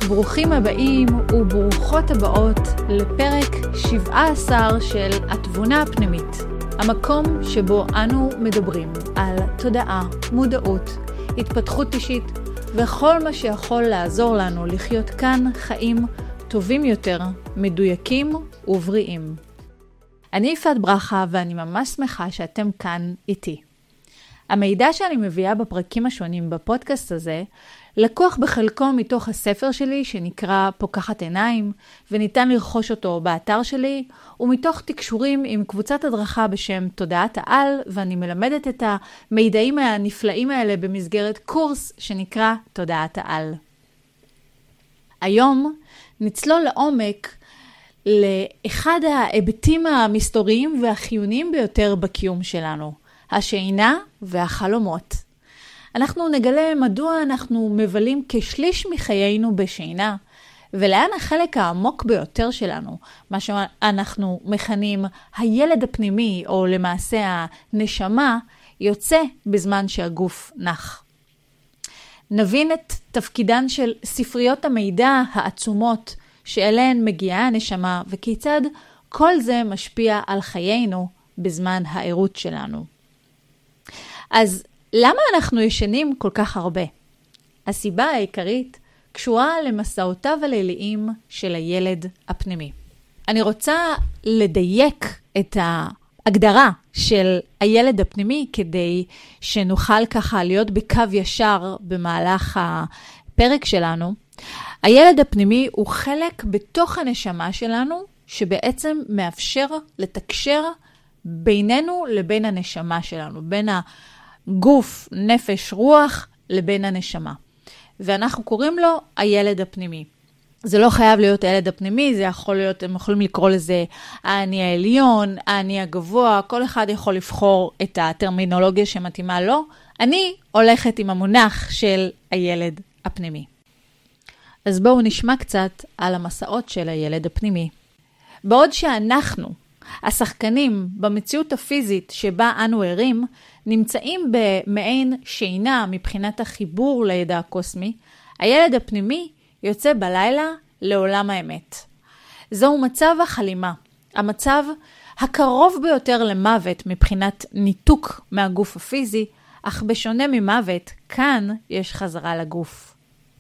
ברוכים הבאים וברוכות הבאות לפרק 17 של התבונה הפנימית, המקום שבו אנו מדברים על תודעה, מודעות, התפתחות אישית וכל מה שיכול לעזור לנו לחיות כאן חיים טובים יותר, מדויקים ובריאים. אני יפעת ברכה ואני ממש שמחה שאתם כאן איתי. המידע שאני מביאה בפרקים השונים בפודקאסט הזה לקוח בחלקו מתוך הספר שלי שנקרא פוקחת עיניים, וניתן לרכוש אותו באתר שלי, ומתוך תקשורים עם קבוצת הדרכה בשם תודעת העל, ואני מלמדת את המידעים הנפלאים האלה במסגרת קורס שנקרא תודעת העל. היום נצלול לעומק לאחד ההיבטים המסתוריים והחיוניים ביותר בקיום שלנו, השינה והחלומות. אנחנו נגלה מדוע אנחנו מבלים כשליש מחיינו בשינה, ולאן החלק העמוק ביותר שלנו, מה שאנחנו מכנים הילד הפנימי, או למעשה הנשמה, יוצא בזמן שהגוף נח. נבין את תפקידן של ספריות המידע העצומות שאליהן מגיעה הנשמה, וכיצד כל זה משפיע על חיינו בזמן העירות שלנו. אז למה אנחנו ישנים כל כך הרבה? הסיבה העיקרית קשורה למסעותיו הליליים של הילד הפנימי. אני רוצה לדייק את ההגדרה של הילד הפנימי כדי שנוכל ככה להיות בקו ישר במהלך הפרק שלנו. הילד הפנימי הוא חלק בתוך הנשמה שלנו שבעצם מאפשר לתקשר בינינו לבין הנשמה שלנו, בין גוף, נפש, רוח, לבין הנשמה. ואנחנו קוראים לו הילד הפנימי. זה לא חייב להיות הילד הפנימי, זה יכול להיות, הם יכולים לקרוא לזה האני העליון, האני הגבוה, כל אחד יכול לבחור את הטרמינולוגיה שמתאימה לו. אני הולכת עם המונח של הילד הפנימי. אז בואו נשמע קצת על המסעות של הילד הפנימי. בעוד שאנחנו, השחקנים במציאות הפיזית שבה אנו ערים, נמצאים במעין שינה מבחינת החיבור לידע הקוסמי, הילד הפנימי יוצא בלילה לעולם האמת. זהו מצב החלימה, המצב הקרוב ביותר למוות מבחינת ניתוק מהגוף הפיזי, אך בשונה ממוות, כאן יש חזרה לגוף.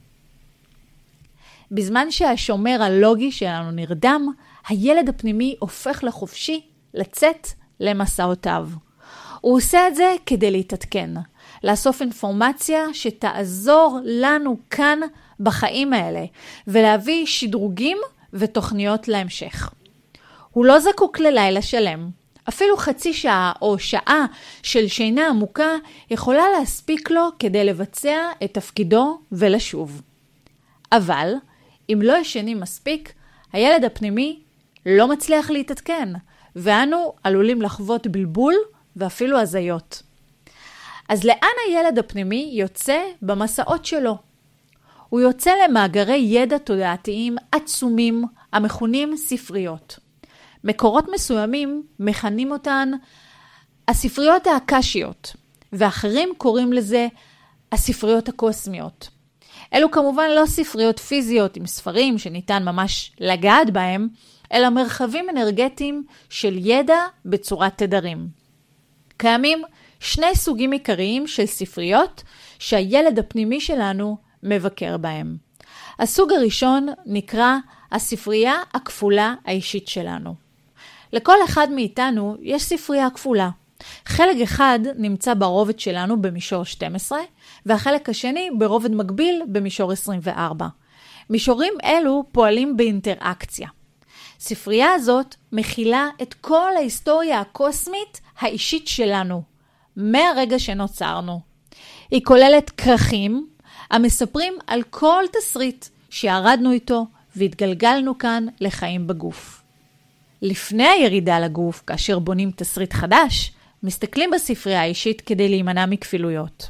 בזמן שהשומר הלוגי שלנו נרדם, הילד הפנימי הופך לחופשי לצאת למסעותיו. הוא עושה את זה כדי להתעדכן, לאסוף אינפורמציה שתעזור לנו כאן בחיים האלה, ולהביא שדרוגים ותוכניות להמשך. הוא לא זקוק ללילה שלם. אפילו חצי שעה או שעה של שינה עמוקה יכולה להספיק לו כדי לבצע את תפקידו ולשוב. אבל אם לא ישנים מספיק, הילד הפנימי לא מצליח להתעדכן, ואנו עלולים לחוות בלבול ואפילו הזיות. אז לאן הילד הפנימי יוצא במסעות שלו? הוא יוצא למאגרי ידע תודעתיים עצומים המכונים ספריות. מקורות מסוימים מכנים אותן הספריות האקשיות, ואחרים קוראים לזה הספריות הקוסמיות. אלו כמובן לא ספריות פיזיות עם ספרים שניתן ממש לגעת בהם, אלא מרחבים אנרגטיים של ידע בצורת תדרים. קיימים שני סוגים עיקריים של ספריות שהילד הפנימי שלנו מבקר בהם. הסוג הראשון נקרא הספרייה הכפולה האישית שלנו. לכל אחד מאיתנו יש ספרייה כפולה. חלק אחד נמצא ברובד שלנו במישור 12, והחלק השני ברובד מקביל במישור 24. מישורים אלו פועלים באינטראקציה. ספרייה הזאת מכילה את כל ההיסטוריה הקוסמית האישית שלנו, מהרגע שנוצרנו. היא כוללת כרכים המספרים על כל תסריט שירדנו איתו והתגלגלנו כאן לחיים בגוף. לפני הירידה לגוף, כאשר בונים תסריט חדש, מסתכלים בספרייה האישית כדי להימנע מכפילויות.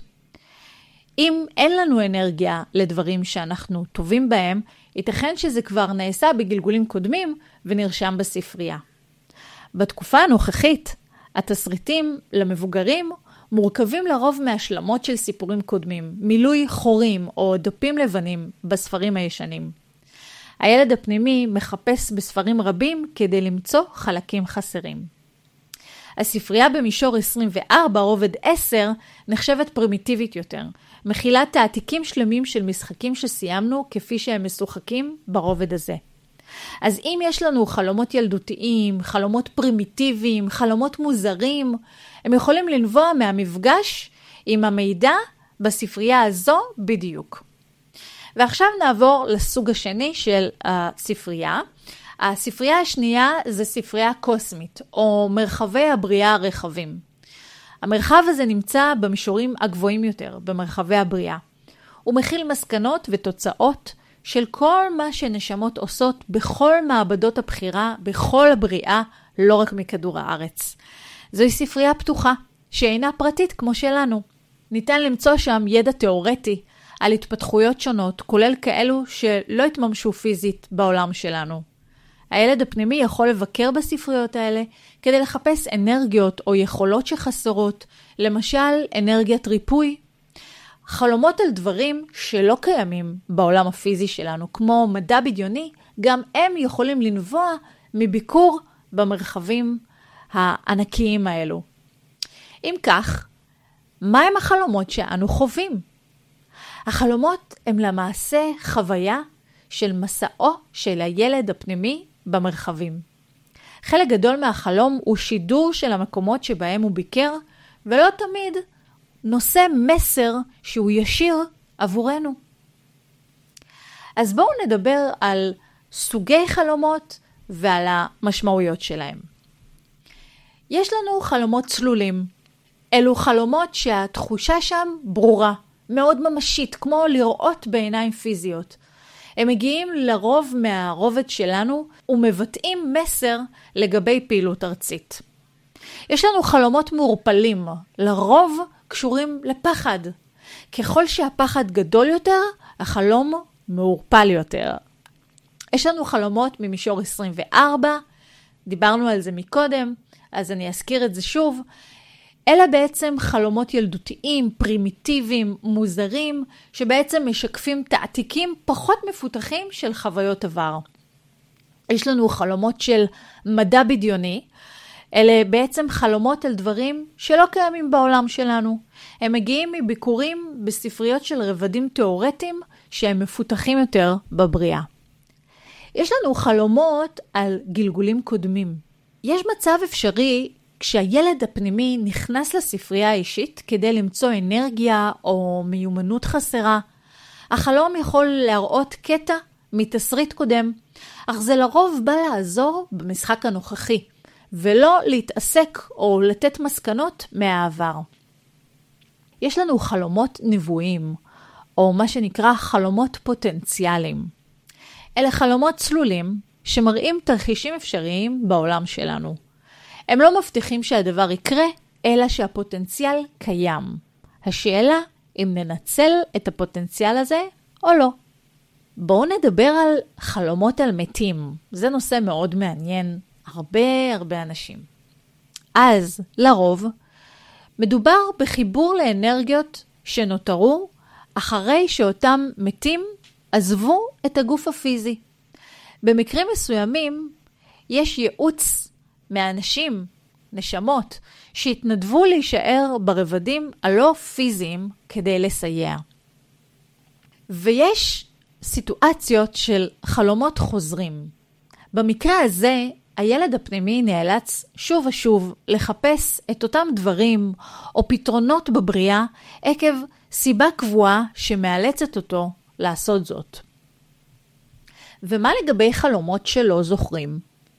אם אין לנו אנרגיה לדברים שאנחנו טובים בהם, ייתכן שזה כבר נעשה בגלגולים קודמים ונרשם בספרייה. בתקופה הנוכחית, התסריטים למבוגרים מורכבים לרוב מהשלמות של סיפורים קודמים, מילוי חורים או דפים לבנים בספרים הישנים. הילד הפנימי מחפש בספרים רבים כדי למצוא חלקים חסרים. הספרייה במישור 24, רובד 10, נחשבת פרימיטיבית יותר. מכילה תעתיקים שלמים של משחקים שסיימנו כפי שהם משוחקים ברובד הזה. אז אם יש לנו חלומות ילדותיים, חלומות פרימיטיביים, חלומות מוזרים, הם יכולים לנבוע מהמפגש עם המידע בספרייה הזו בדיוק. ועכשיו נעבור לסוג השני של הספרייה. הספרייה השנייה זה ספרייה קוסמית, או מרחבי הבריאה הרחבים. המרחב הזה נמצא במישורים הגבוהים יותר, במרחבי הבריאה. הוא מכיל מסקנות ותוצאות של כל מה שנשמות עושות בכל מעבדות הבחירה, בכל הבריאה, לא רק מכדור הארץ. זוהי ספרייה פתוחה, שאינה פרטית כמו שלנו. ניתן למצוא שם ידע תיאורטי על התפתחויות שונות, כולל כאלו שלא התממשו פיזית בעולם שלנו. הילד הפנימי יכול לבקר בספריות האלה כדי לחפש אנרגיות או יכולות שחסרות, למשל אנרגיית ריפוי. חלומות על דברים שלא קיימים בעולם הפיזי שלנו, כמו מדע בדיוני, גם הם יכולים לנבוע מביקור במרחבים הענקיים האלו. אם כך, מה הם החלומות שאנו חווים? החלומות הם למעשה חוויה של מסעו של הילד הפנימי במרחבים. חלק גדול מהחלום הוא שידור של המקומות שבהם הוא ביקר, ולא תמיד נושא מסר שהוא ישיר עבורנו. אז בואו נדבר על סוגי חלומות ועל המשמעויות שלהם. יש לנו חלומות צלולים. אלו חלומות שהתחושה שם ברורה, מאוד ממשית, כמו לראות בעיניים פיזיות. הם מגיעים לרוב מהרובד שלנו ומבטאים מסר לגבי פעילות ארצית. יש לנו חלומות מעורפלים, לרוב קשורים לפחד. ככל שהפחד גדול יותר, החלום מעורפל יותר. יש לנו חלומות ממישור 24, דיברנו על זה מקודם, אז אני אזכיר את זה שוב. אלה בעצם חלומות ילדותיים, פרימיטיביים, מוזרים, שבעצם משקפים תעתיקים פחות מפותחים של חוויות עבר. יש לנו חלומות של מדע בדיוני, אלה בעצם חלומות על דברים שלא קיימים בעולם שלנו. הם מגיעים מביקורים בספריות של רבדים תיאורטיים שהם מפותחים יותר בבריאה. יש לנו חלומות על גלגולים קודמים. יש מצב אפשרי כשהילד הפנימי נכנס לספרייה האישית כדי למצוא אנרגיה או מיומנות חסרה. החלום יכול להראות קטע מתסריט קודם, אך זה לרוב בא לעזור במשחק הנוכחי, ולא להתעסק או לתת מסקנות מהעבר. יש לנו חלומות נבואים, או מה שנקרא חלומות פוטנציאליים. אלה חלומות צלולים שמראים תרחישים אפשריים בעולם שלנו. הם לא מבטיחים שהדבר יקרה, אלא שהפוטנציאל קיים. השאלה אם ננצל את הפוטנציאל הזה או לא. בואו נדבר על חלומות על מתים. זה נושא מאוד מעניין, הרבה אנשים. אז לרוב מדובר בחיבור לאנרגיות שנותרו אחרי שאותם מתים עזבו את הגוף הפיזי. במקרים מסוימים יש ייעוץ מאנשים, נשמות, שהתנדבו להישאר ברבדים הלא פיזיים כדי לסייע. ויש סיטואציות של חלומות חוזרים. במקרה הזה, הילד הפנימי נאלץ שוב ושוב לחפש את אותם דברים או פתרונות בבריאה עקב סיבה קבועה שמאלצת אותו לעשות זאת. ומה לגבי חלומות שלא זוכרים?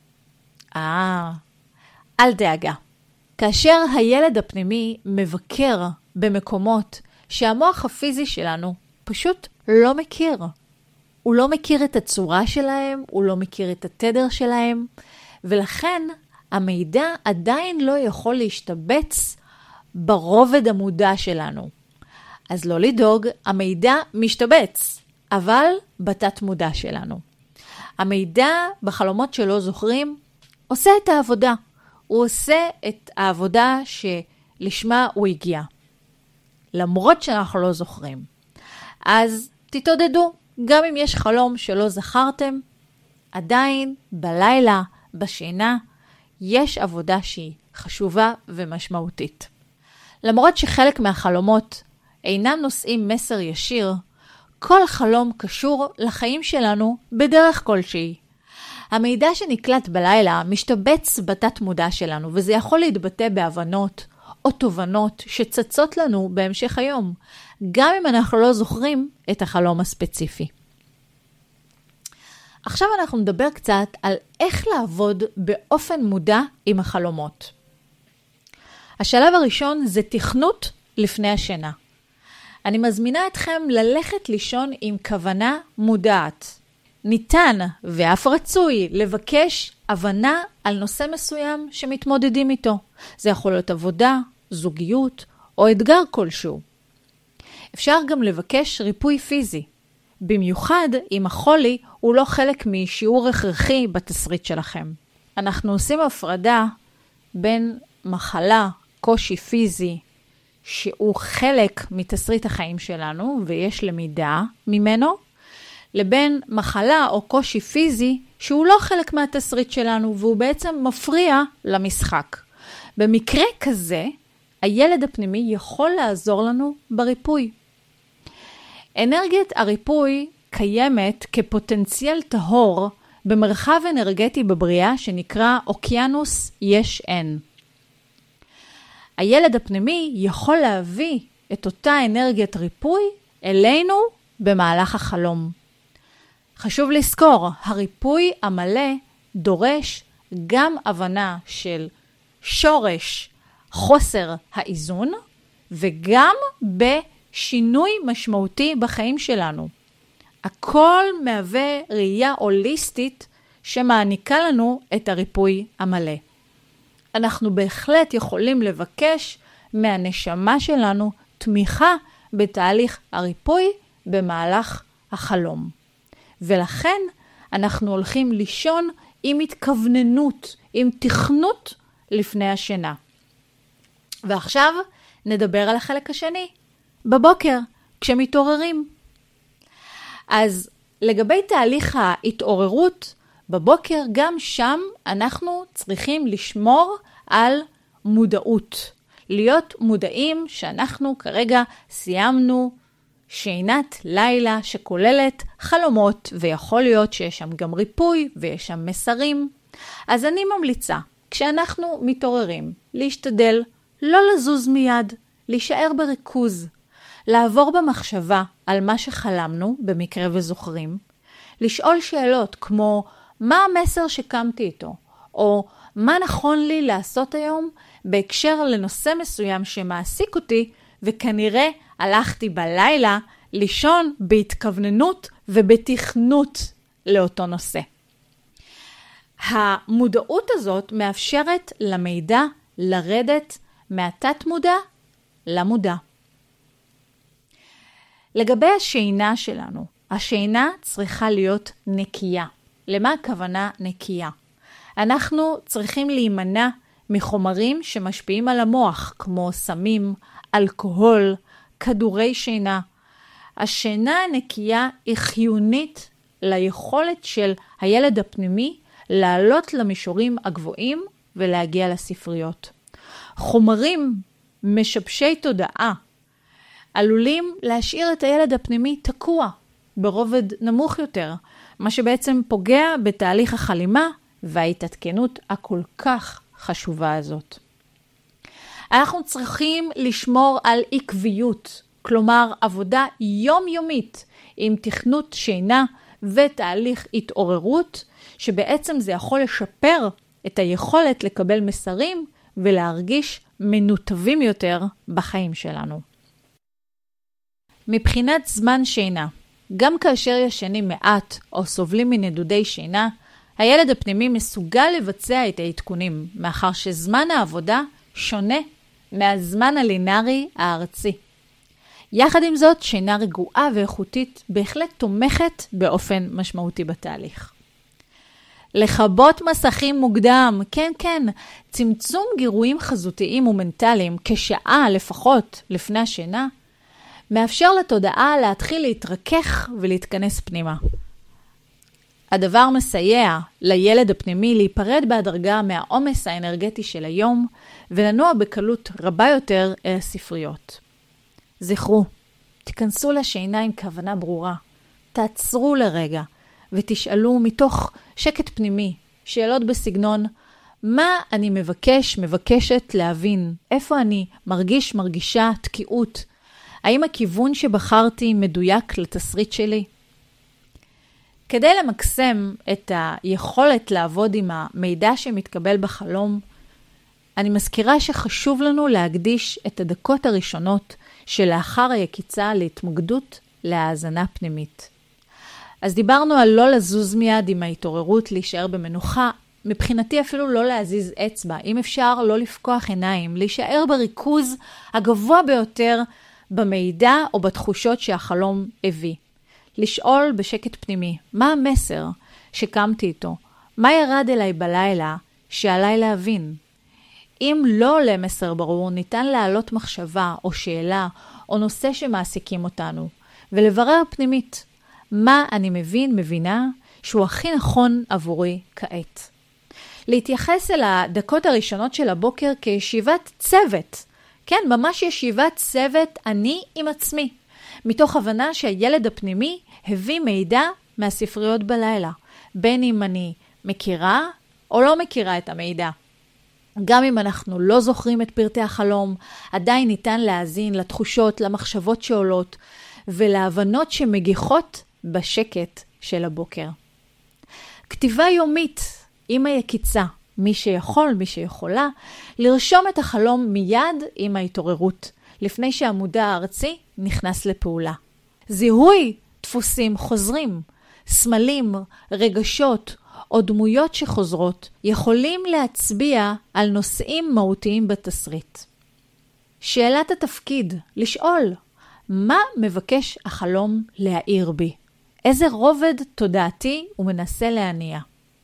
אל דאגה. כאשר הילד הפנימי מבקר במקומות שהמוח הפיזי שלנו פשוט לא מכיר. הוא לא מכיר את הצורה שלהם, הוא לא מכיר את התדר שלהם, ולכן המידע עדיין לא יכול להשתבץ ברובד המודע שלנו. אז לא לדאוג, המידע משתבץ, אבל בתת מודע שלנו. המידע בחלומות שלא זוכרים עושה את העבודה. הוא עושה את העבודה שלשמה הוא הגיע. למרות שאנחנו לא זוכרים. אז תתעודדו, גם אם יש חלום שלא זכרתם, עדיין בלילה, בשינה, יש עבודה שהיא חשובה ומשמעותית. למרות שחלק מהחלומות אינם נושאים מסר ישיר, כל חלום קשור לחיים שלנו בדרך כלשהי. המידע שנקלט בלילה משתבץ בתת מודע שלנו, וזה יכול להתבטא בהבנות או תובנות שצצות לנו בהמשך היום, גם אם אנחנו לא זוכרים את החלום הספציפי. עכשיו אנחנו נדבר קצת על איך לעבוד באופן מודע עם החלומות. השלב הראשון זה תכנות לפני השינה. אני מזמינה אתכם ללכת לישון עם כוונה מודעת. ניתן ואף רצוי לבקש הבנה על נושא מסוים שמתמודדים איתו. זה יכול להיות עבודה, זוגיות או אתגר כלשהו. אפשר גם לבקש ריפוי פיזי. במיוחד אם החולי הוא לא חלק משיעור הכרחי בתסריט שלכם. אנחנו עושים הפרדה בין מחלה, קושי פיזי, שהוא חלק מתסריט החיים שלנו ויש למידה ממנו, לבין מחלה או קושי פיזי שהוא לא חלק מהתסריט שלנו והוא בעצם מפריע למשחק. במקרה כזה, הילד הפנימי יכול לעזור לנו בריפוי. אנרגיית הריפוי קיימת כפוטנציאל טהור במרחב אנרגטי בבריאה שנקרא אוקיינוס יש אין. הילד הפנימי יכול להביא את אותה אנרגיית ריפוי אלינו במהלך החלום. חשוב לזכור, הריפוי המלא דורש גם הבנה של שורש חוסר האיזון וגם בשינוי משמעותי בחיים שלנו. הכל מהווה ראייה הוליסטית שמעניקה לנו את הריפוי המלא. אנחנו בהחלט יכולים לבקש מהנשמה שלנו תמיכה בתהליך הריפוי במהלך החלום. ולכן אנחנו הולכים לישון עם התכווננות, עם תכנות לפני השינה. ועכשיו נדבר על החלק השני, בבוקר, כשמתעוררים. אז לגבי תהליך ההתעוררות, בבוקר גם שם אנחנו צריכים לשמור על מודעות. להיות מודעים שאנחנו כרגע סיימנו שינת לילה שכוללת חלומות, ויכול להיות שיש שם גם ריפוי ויש שם מסרים. אז אני ממליצה, כשאנחנו מתעוררים, להשתדל לא לזוז מיד, להישאר בריכוז, לעבור במחשבה על מה שחלמנו במקרה וזוכרים, לשאול שאלות כמו מה המסר שקמתי איתו, או מה נכון לי לעשות היום בהקשר לנושא מסוים שמעסיק אותי, וכנראה הלכתי בלילה לישון בהתכווננות ובתכנות לאותו נושא. המודעות הזאת מאפשרת למידע לרדת מהתת מודע למודע. לגבי השינה שלנו, השינה צריכה להיות נקייה. למה הכוונה נקייה? אנחנו צריכים להימנע מחומרים שמשפיעים על המוח, כמו סמים, אלכוהול, כדורי שינה. השינה הנקייה היא חיונית ליכולת של הילד הפנימי לעלות למישורים הגבוהים ולהגיע לספריות. חומרים משבשי תודעה עלולים להשאיר את הילד הפנימי תקוע ברובד נמוך יותר, מה שבעצם פוגע בתהליך החלימה וההתעדכנות הכל כך חשובה הזאת. אנחנו צריכים לשמור על עקביות, כלומר עבודה יומיומית עם תכנות שינה ותהליך התעוררות, שבעצם זה יכול לשפר את היכולת לקבל מסרים ולהרגיש מנותבים יותר בחיים שלנו. מבחינת זמן שינה, גם כאשר ישנים מעט או סובלים מנדודי שינה, הילד הפנימי מסוגל לבצע את העדכונים, מאחר שזמן העבודה שונה מהזמן הלינארי הארצי. יחד עם זאת, שינה רגועה ואיכותית בהחלט תומכת באופן משמעותי בתהליך. לכבות מסכים מוקדם, כן, צמצום גירויים חזותיים ומנטליים כשעה לפחות לפני השינה, מאפשר לתודעה להתחיל להתרכך ולהתכנס פנימה. הדבר מסייע לילד הפנימי להיפרד בהדרגה מהעומס האנרגטי של היום, ולנוע בקלות רבה יותר אל הספריות. זכרו, תיכנסו לשינה עם כוונה ברורה. תעצרו לרגע ותשאלו מתוך שקט פנימי שאלות בסגנון, מה אני מבקשת להבין? איפה אני מרגישה תקיעות? האם הכיוון שבחרתי מדויק לתסריט שלי? כדי למקסם את היכולת לעבוד עם המידע שמתקבל בחלום, אני מזכירה שחשוב לנו להקדיש את הדקות הראשונות שלאחר היקיצה להתמקדות להאזנה פנימית. אז דיברנו על לא לזוז מיד עם ההתעוררות, להישאר במנוחה, מבחינתי אפילו לא להזיז אצבע, אם אפשר לא לפקוח עיניים, להישאר בריכוז הגבוה ביותר במידע או בתחושות שהחלום הביא. לשאול בשקט פנימי, מה המסר שקמתי איתו? מה ירד אליי בלילה שעליי להבין? אם לא עולה מסר ברור, ניתן להעלות מחשבה או שאלה או נושא שמעסיקים אותנו, ולברר פנימית, מה אני מבינה שהוא הכי נכון עבורי כעת. להתייחס אל הדקות הראשונות של הבוקר כישיבת צוות. כן, ממש ישיבת צוות אני עם עצמי. מתוך הבנה שהילד הפנימי הביא מידע מהספריות בלילה. בין אם אני מכירה או לא מכירה את המידע. גם אם אנחנו לא זוכרים את פרטי החלום, עדיין ניתן להאזין לתחושות, למחשבות שעולות ולהבנות שמגיחות בשקט של הבוקר. כתיבה יומית עם היקיצה, מי שיכולה, לרשום את החלום מיד עם ההתעוררות, לפני שהמודע הארצי נכנס לפעולה. זיהוי דפוסים חוזרים, סמלים, רגשות או דמויות שחוזרות, יכולים להצביע על נושאים מהותיים בתסריט. שאלת התפקיד, לשאול, מה מבקש החלום להאיר בי? איזה רובד תודעתי הוא מנסה להניע?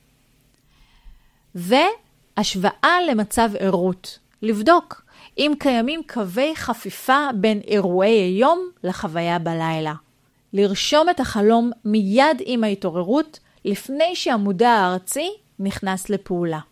והשוואה למצב ערות, לבדוק אם קיימים קווי חפיפה בין אירועי היום לחוויה בלילה. לרשום את החלום מיד עם ההתעוררות לפני שהמודע הארצי נכנס לפעולה.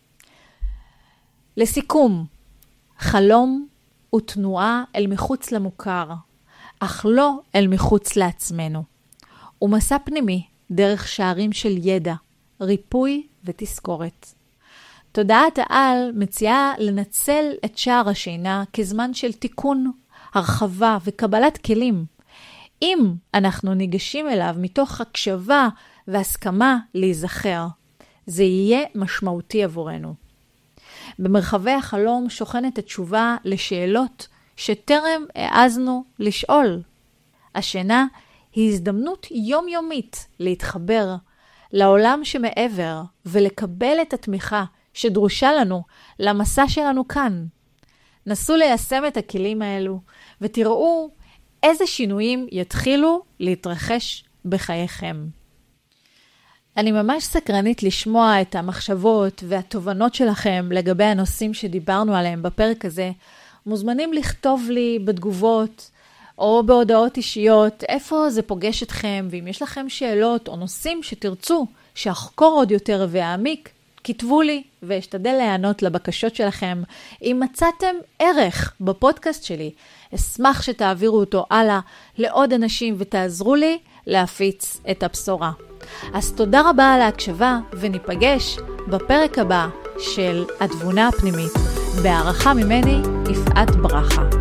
לסיכום, חלום הוא תנועה אל מחוץ למוכר, אך לא אל מחוץ לעצמנו. הוא מסע פנימי דרך שערים של ידע, ריפוי ותזכורת. תודעת העל מציעה לנצל את שער השינה כזמן של תיקון, הרחבה וקבלת כלים. אם אנחנו ניגשים אליו מתוך הקשבה והסכמה להיזכר, זה יהיה משמעותי עבורנו. במרחבי החלום שוכנת התשובה לשאלות שטרם העזנו לשאול. השינה היא הזדמנות יומיומית להתחבר לעולם שמעבר ולקבל את התמיכה שדרושה לנו למסע שלנו כאן. נסו ליישם את הכלים האלו ותראו איזה שינויים יתחילו להתרחש בחייכם. אני ממש סקרנית לשמוע את המחשבות והתובנות שלכם לגבי הנושאים שדיברנו עליהם בפרק הזה. מוזמנים לכתוב לי בתגובות או בהודעות אישיות איפה זה פוגש אתכם, ואם יש לכם שאלות או נושאים שתרצו שאחקור עוד יותר ואעמיק, כתבו לי ואשתדל לענות לבקשות שלכם. אם מצאתם ערך בפודקאסט שלי, אשמח שתעבירו אותו הלאה לעוד אנשים ותעזרו לי להפיץ את הבשורה. אז תודה רבה על ההקשבה וניפגש בפרק הבא של התבונה הפנימית. בהערכה ממני, יפעת ברכה.